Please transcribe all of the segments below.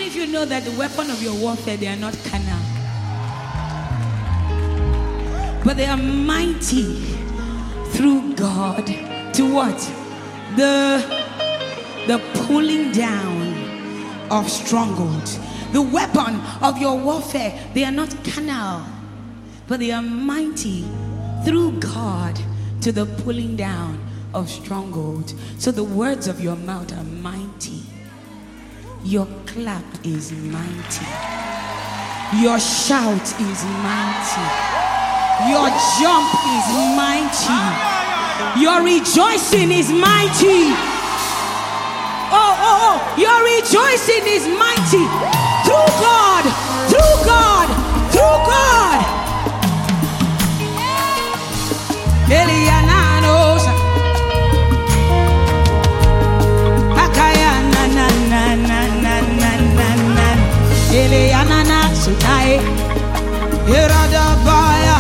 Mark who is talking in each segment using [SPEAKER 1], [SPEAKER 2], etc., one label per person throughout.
[SPEAKER 1] many of you know that the weapon of your warfare, they are not carnal, but they are mighty through God to what? The pulling down of strongholds. The weapon of your warfare, they are not carnal, but they are mighty through God to the pulling down of strongholds. So the words of your mouth are mighty. Your clap is mighty. Your shout is mighty. Your jump is mighty. Your rejoicing is mighty. Oh, your rejoicing is mighty. Through God, through God, through God. Eliananos. Akaya na na na na na na na na. Elianana sutai. Iradabaya.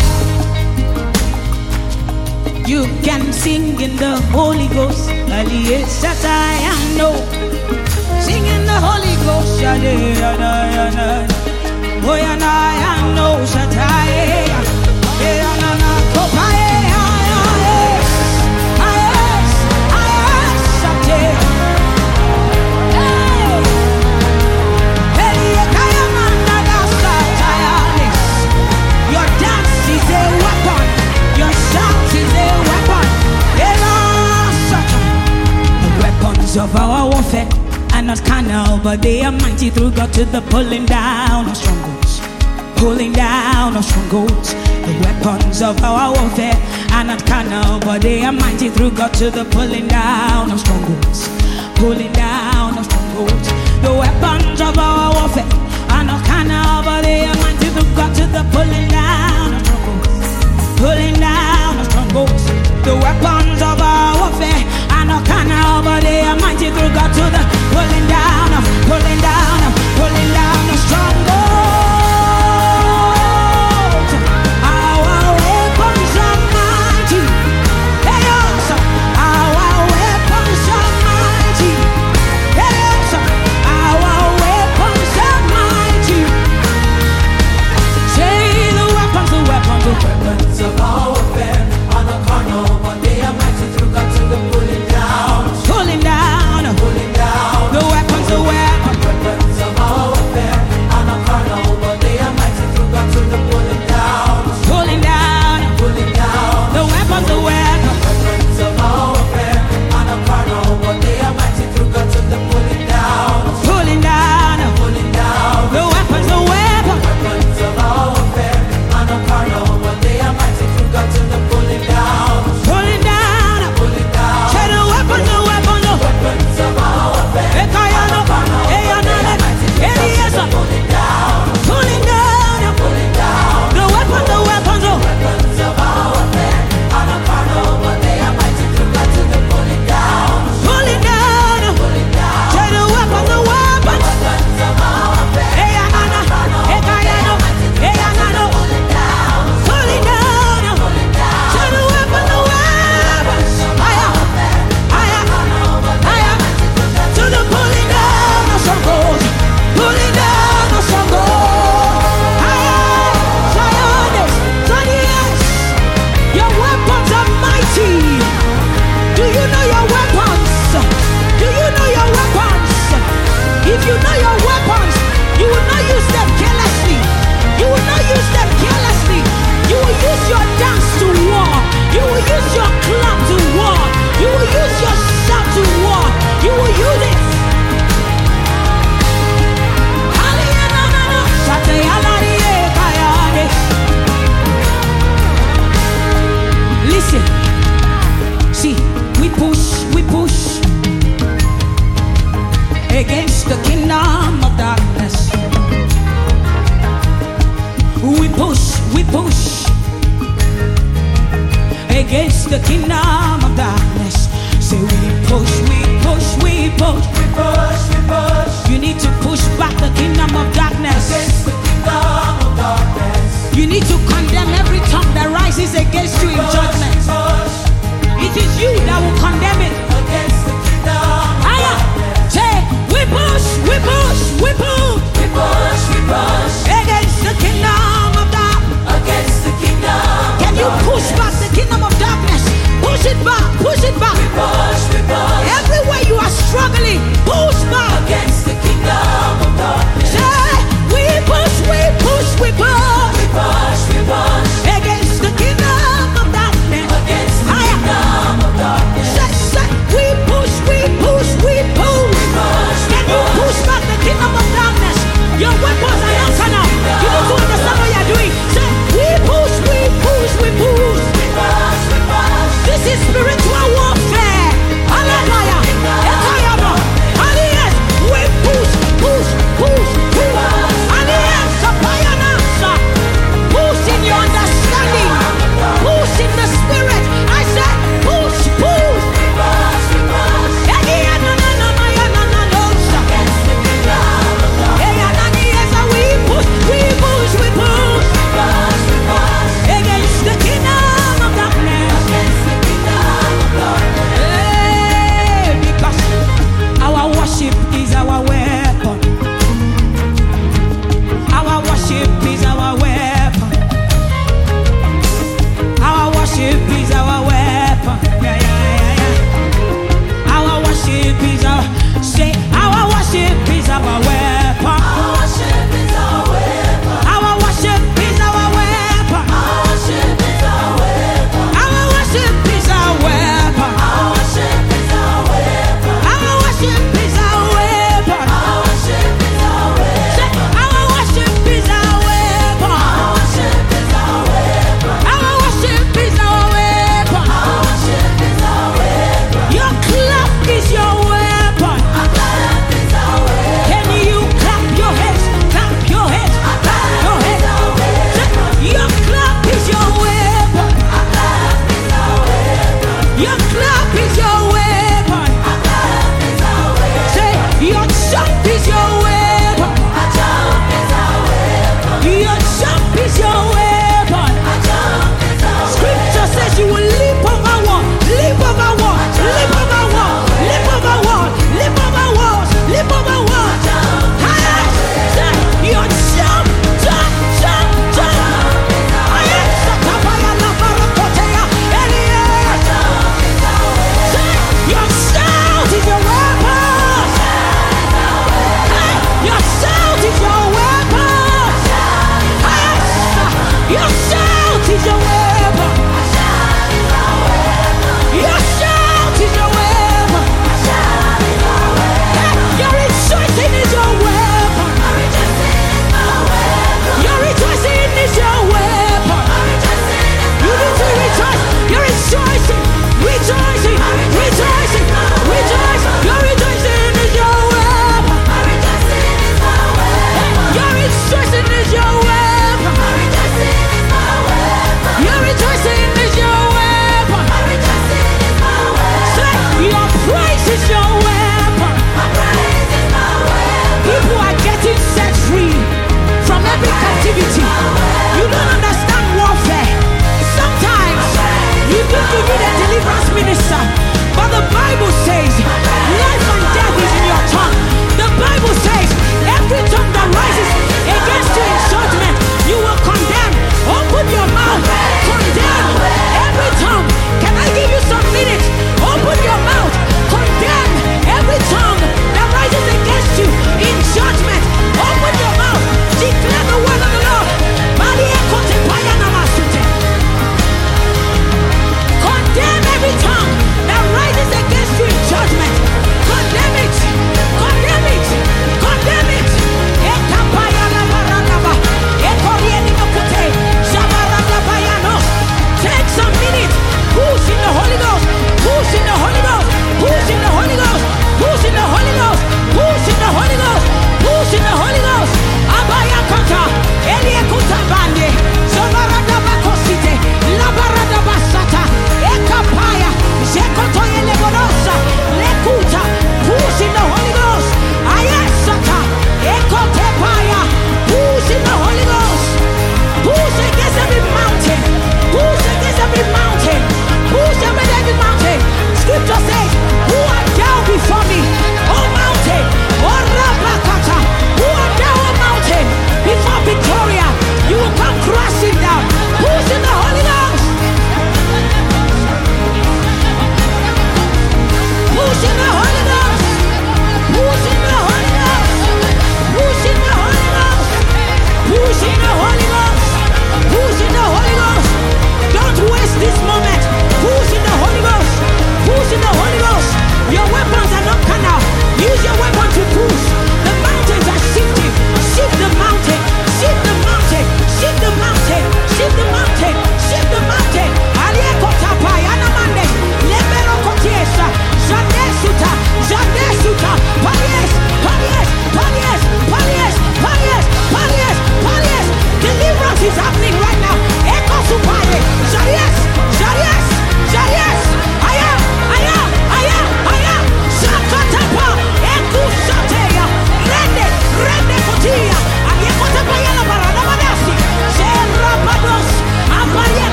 [SPEAKER 1] You can sing in the Holy Ghost. Sing in the Holy Ghost. Your dance is a weapon. Your shout is a weapon. The weapons of our warfare are not carnal, but they are mighty through God to the pulling down of strongholds. Pulling down of strongholds. The weapons of our warfare are not carnal, but they are mighty through God to the pulling down of strongholds. Pulling down of strongholds. The weapons of our warfare are not carnal, but they are mighty through God to the pulling down of strongholds. Pulling down of strongholds. The weapons of our warfare are not carnal, but they are mighty through God to the pulling down of strongholds. Our weapons are mighty. Yes, our weapons are mighty. Yes, our weapons are mighty. Say the weapons of our warfare are not carnal, but they are mighty through God to the pulling down. Pulling down. Pulling down. The weapons of our warfare are not carnal, but they are mighty through God to the pulling down. Pulling down. Pulling down. The weapons of our warfare are not carnal, but they are mighty through God to the pulling down. Pulling down. Pulling down. The weapons of our warfare are not carnal, but they are mighty through God to the pulling down. Pulling down. Pulling down. Say the weapons of our warfare. Ekayano. Eyanane. Eliasa. Pulling down. Pulling down. Pulling down. The weapons of our warfare are not carnal, but they are mighty through God to the pulling down. Pulling down. Pulling down. Say the weapons of our warfare. Eyanana. Ekayano. Eyanano. Pulling down. Pulling down. Pulling down. Say the weapons of our to the pulling down of strongholds. Pulling down of strongholds. Your weapons are mighty. Do you know your weapons? Do you know your weapons? If you know your weapons, you will not use them carelessly. You will not use them carelessly. You will use your dance to war. You will use your clap to war. You will use your shout to war. You will use it. Listen, see, we push against the kingdom of darkness. We push against the kingdom of darkness. Say we push. You need to push back the kingdom of darkness. Against the kingdom of darkness. You need to condemn every tongue that rises against you in judgment. It is you that will condemn it. Against the kingdom of darkness. Say we push.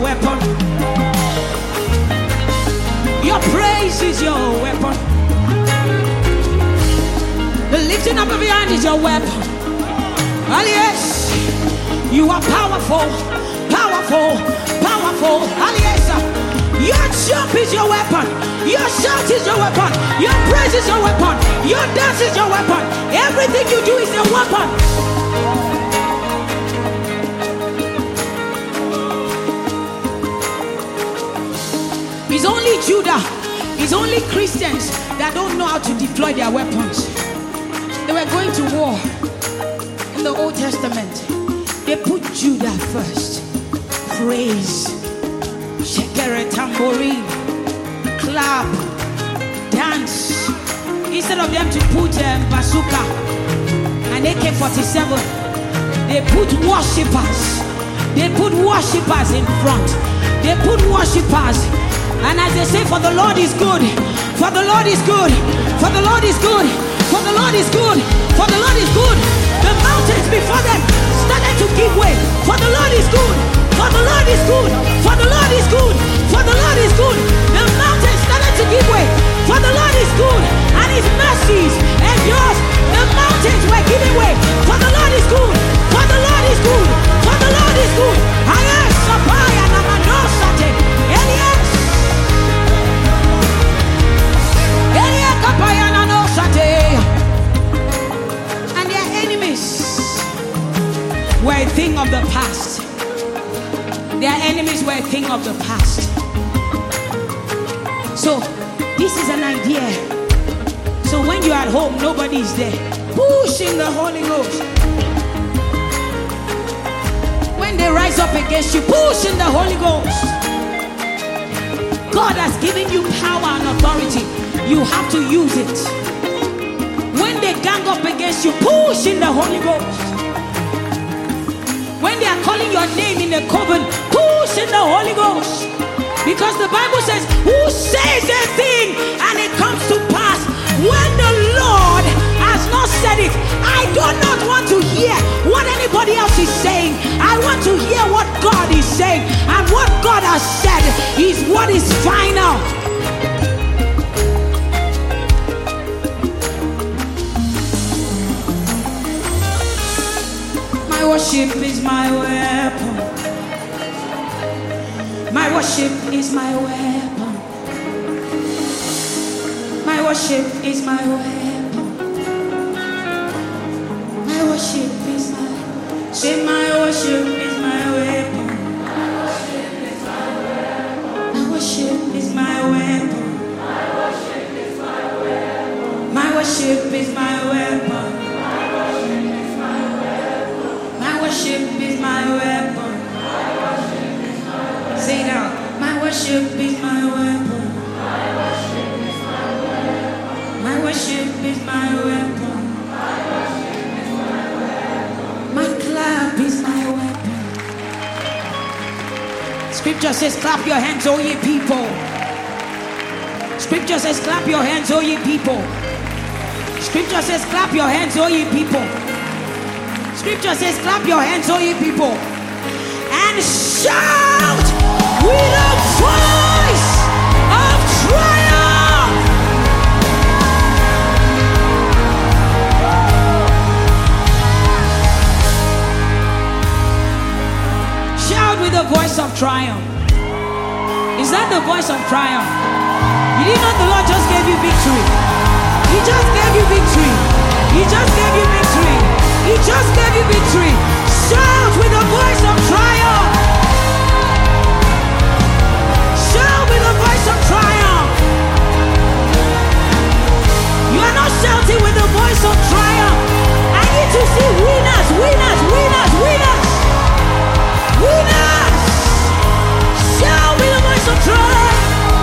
[SPEAKER 1] weapon. Your praise is your weapon. The lifting up of your hand is your weapon. And yes, you are powerful, powerful, powerful. And yes, your jump is your weapon. Your shout is your weapon. Your praise is your weapon. Your dance is your weapon. Everything you do is a weapon. It's only Judah, it's only Christians that don't know how to deploy their weapons. They were going to war in the Old Testament. They put Judah first. Praise, shekere, tambourine, clap, dance. Instead of them to put bazooka and AK-47, they put worshippers. They put worshippers in front. They put worshippers. And as they say, for the Lord is good, for the Lord is good, for the Lord is good, for the Lord is good, for the Lord is good. The mountains before them started to give way. For the Lord is good, for the Lord is good, for the Lord is good, for the Lord is good. The mountains started to give way. For the Lord is good, and his mercies endures. The mountains were giving way. For the Lord is good, for the Lord is good, for the Lord is good. Ayes, Sapaya, Namanosate, Elias. And their enemies were a thing of the past. Their enemies were a thing of the past. So this is an idea. So when you're at home, nobody is there. Push in the Holy Ghost. When they rise up against you, push in the Holy Ghost. God has given you power and authority. You have to use it. When they gang up against you, push in the Holy Ghost. When they are calling your name in the coven, push in the Holy Ghost. Because the Bible says, who says a thing and it comes to pass? When the Lord has not said it, I do not want to hear what anybody else is saying. I want to hear what God is saying. And what God has said is what is final. My worship is my weapon. My worship is my weapon. My worship is my weapon. My worship is my. Say my worship is my weapon. My worship is my weapon. My worship is my weapon. My worship is my weapon. Say it out. My worship is my weapon. My worship is my weapon. My clap is my weapon. Scripture says, clap your hands, O ye people. Scripture says, clap your hands, O ye people. Scripture says, clap your hands, O ye people. Scripture says, clap your hands, O ye people, and shout with a voice of triumph. Shout with a voice of triumph. Is that the voice of triumph? You didn't know the Lord just gave you victory. He just gave you victory. He just gave you victory. He just gave you victory. Shout with a voice of triumph. Shout with a voice of triumph. You are not shouting with a voice of triumph. I need to see winners, winners, winners, winners. Winners. Shout with a voice of triumph.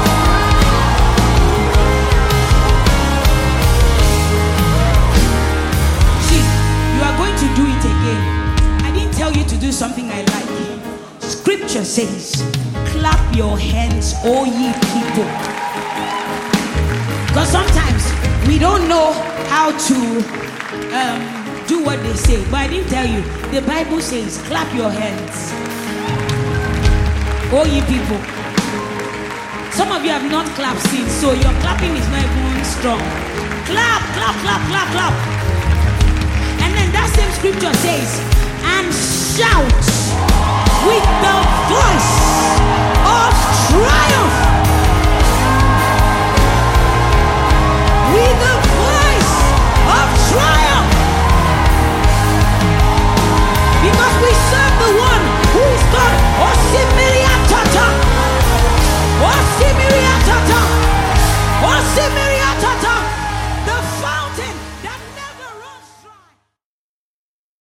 [SPEAKER 1] Do it again. I didn't tell you to do something I like. Scripture says, clap your hands, all ye people. Because sometimes we don't know how to do what they say. But I didn't tell you. The Bible says, clap your hands. Oh, ye people. Some of you have not clapped since, so your clapping is not even strong. Clap, clap, clap, clap, clap. And then that same scripture says, and shout with the voice